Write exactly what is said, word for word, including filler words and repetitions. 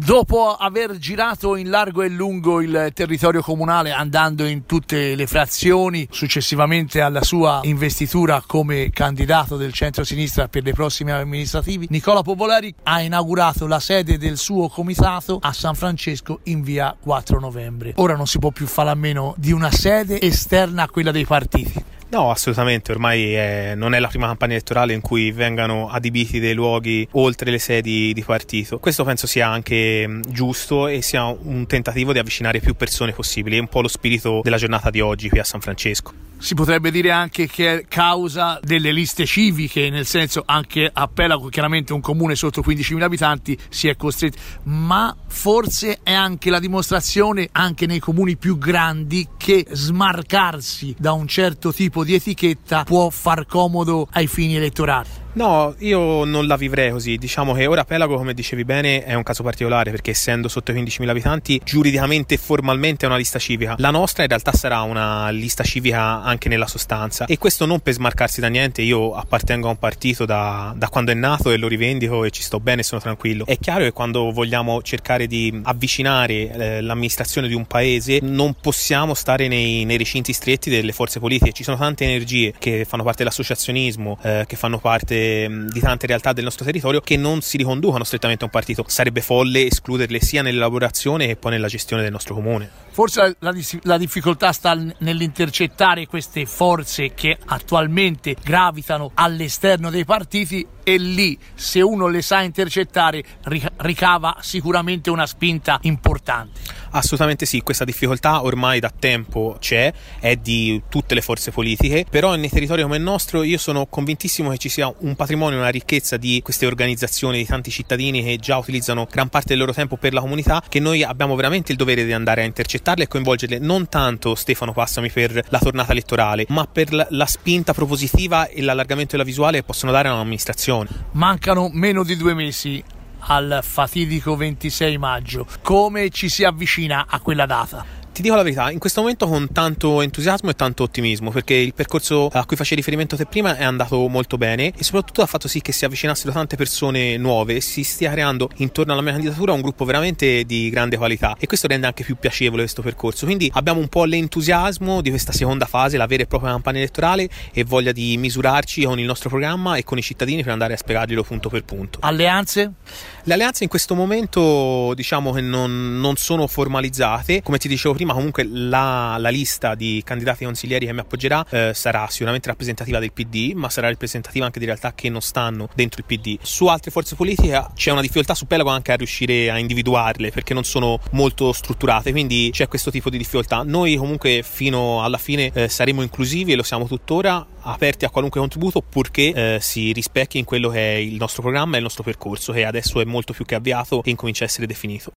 Dopo aver girato in largo e lungo il territorio comunale, andando in tutte le frazioni, successivamente alla sua investitura come candidato del centro-sinistra per le prossime amministrativi, Nicola Popolari ha inaugurato la sede del suo comitato a San Francesco in via quattro novembre. Ora non si può più fare a meno di una sede esterna a quella dei partiti. No, assolutamente, ormai è, non è la prima campagna elettorale in cui vengano adibiti dei luoghi oltre le sedi di partito. Questo penso sia anche giusto e sia un tentativo di avvicinare più persone possibili, è un po' lo spirito della giornata di oggi qui a San Francesco. Si potrebbe dire anche che è causa delle liste civiche, nel senso anche a Pelago, chiaramente un comune sotto quindicimila abitanti, si è costretti, ma forse è anche la dimostrazione anche nei comuni più grandi che smarcarsi da un certo tipo di etichetta può far comodo ai fini elettorali. No, io non la vivrei così. Diciamo che ora Pelago, come dicevi bene, è un caso particolare perché essendo sotto i quindicimila abitanti giuridicamente e formalmente è una lista civica. La nostra in realtà sarà una lista civica anche nella sostanza, e questo non per smarcarsi da niente. Io appartengo a un partito da, da quando è nato e lo rivendico e ci sto bene e sono tranquillo. È chiaro che quando vogliamo cercare di avvicinare eh, l'amministrazione di un paese non possiamo stare nei, nei recinti stretti delle forze politiche. Ci sono tante energie che fanno parte dell'associazionismo, eh, che fanno parte di tante realtà del nostro territorio che non si riconducono strettamente a un partito. Sarebbe folle escluderle sia nell'elaborazione che poi nella gestione del nostro comune. Forse la, la, la difficoltà sta nell'intercettare queste forze che attualmente gravitano all'esterno dei partiti, e lì se uno le sa intercettare ricava sicuramente una spinta importante. Assolutamente sì, questa difficoltà ormai da tempo c'è, è di tutte le forze politiche, però nei territori come il nostro io sono convintissimo che ci sia un patrimonio, una ricchezza di queste organizzazioni, di tanti cittadini che già utilizzano gran parte del loro tempo per la comunità, che noi abbiamo veramente il dovere di andare a intercettarle e coinvolgerle, non tanto, Stefano, passami, per la tornata elettorale, ma per la, la spinta propositiva e l'allargamento della visuale che possono dare a un'amministrazione. Mancano meno di due mesi al fatidico ventisei maggio. Come ci si avvicina a quella data? Ti dico la verità, in questo momento con tanto entusiasmo e tanto ottimismo, perché il percorso a cui facevi riferimento te prima è andato molto bene e soprattutto ha fatto sì che si avvicinassero tante persone nuove e si stia creando intorno alla mia candidatura un gruppo veramente di grande qualità, e questo rende anche più piacevole questo percorso. Quindi abbiamo un po' l'entusiasmo di questa seconda fase, la vera e propria campagna elettorale, e voglia di misurarci con il nostro programma e con i cittadini per andare a spiegarglielo punto per punto. Alleanze? Le alleanze in questo momento diciamo che non, non sono formalizzate. Come ti dicevo prima, comunque la, la lista di candidati consiglieri che mi appoggerà eh, sarà sicuramente rappresentativa del P D, ma sarà rappresentativa anche di realtà che non stanno dentro il P D. Su altre forze politiche c'è una difficoltà su Pelago anche a riuscire a individuarle, perché non sono molto strutturate, quindi c'è questo tipo di difficoltà. Noi comunque fino alla fine eh, saremo inclusivi, e lo siamo tuttora, aperti a qualunque contributo, purché eh, si rispecchi in quello che è il nostro programma e il nostro percorso, che adesso è molto più che avviato e incomincia a essere definito.